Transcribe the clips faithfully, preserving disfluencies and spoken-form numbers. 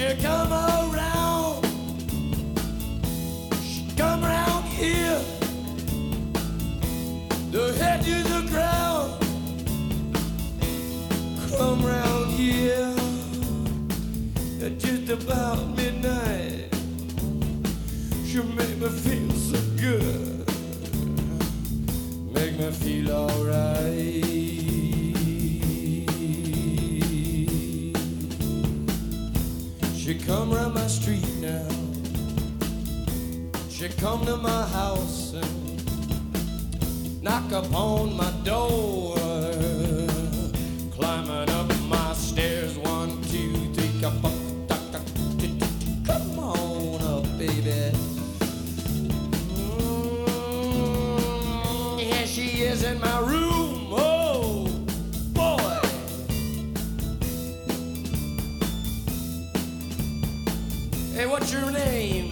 She come around, she come around here, the head to the ground, come round here at just about midnight. She make me feel so good, make me feel alright. She come round my street now, she come to my house and knock upon my door, climbing up my stairs, one, two, three, come on, come on up, baby. Mm, here she is in my room, oh boy. Hey, what's your name?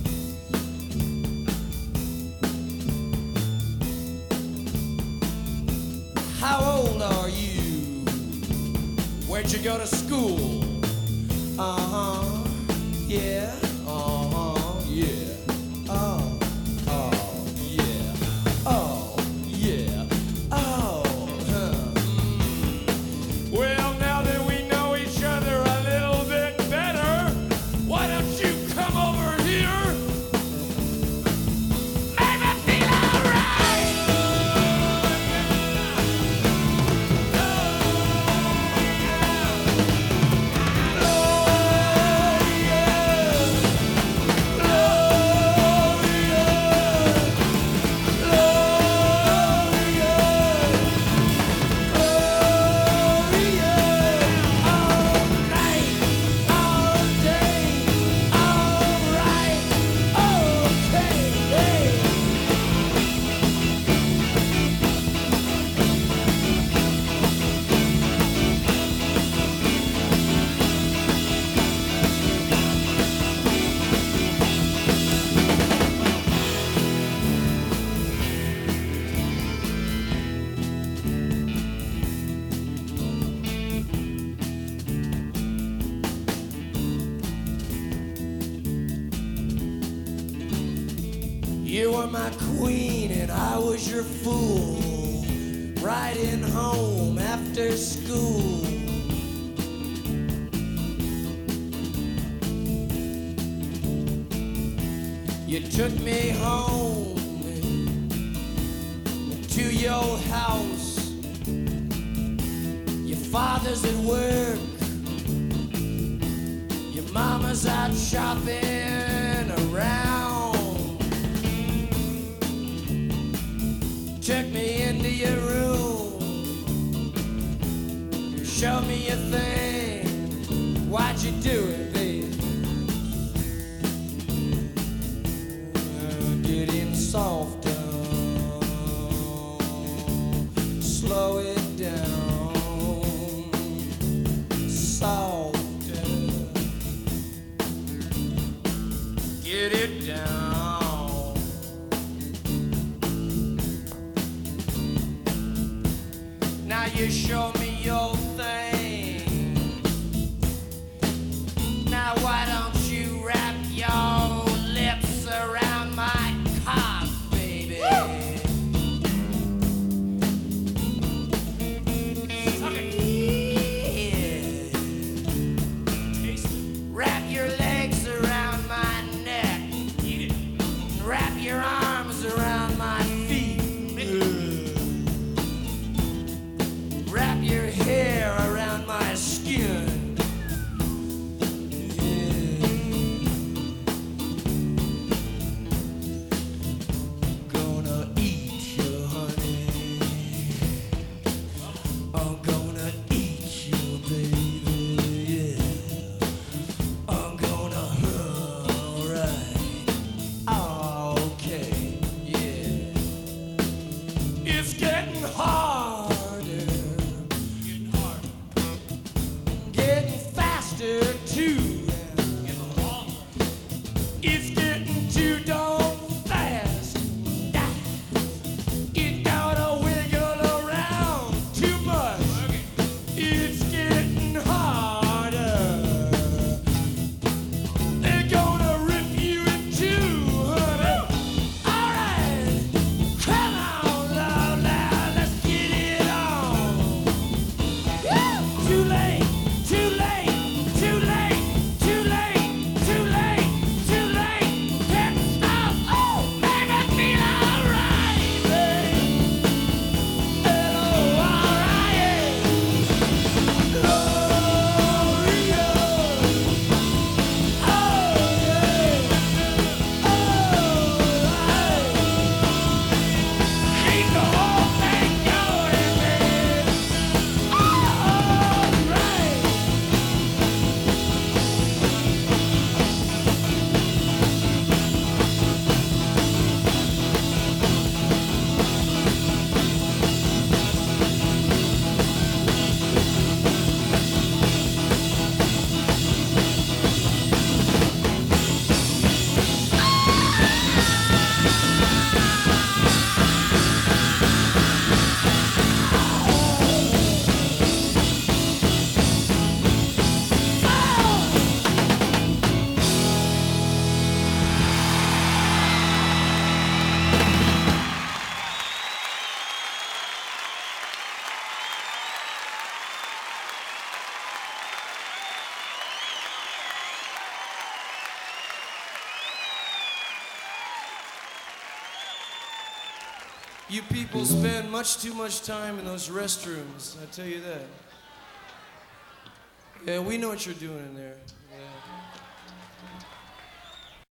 How old are you? Where'd you go to school? Uh-huh, yeah, uh-huh, yeah, oh, oh, yeah, oh, yeah, oh, huh. Mm. Well, now that we know each other a little bit better, why don't you come over here? Make me feel alright! You were my queen and I was your fool, riding home after school. You took me home to your house. Your father's at work, your mama's out shopping around. Took me into your room, show me your thing. Why'd you do it, babe? Uh, getting softer, slow it down, softer, get it down. Now you show me your thing. Now why don't you wrap your lips around my cock, baby? Suck it. Yeah. Taste it. Wrap your legs around my neck. Eat it. Wrap your arms around my feet. Wrap your head You people spend much too much time in those restrooms, I tell you that. Yeah, we know what you're doing in there. Yeah.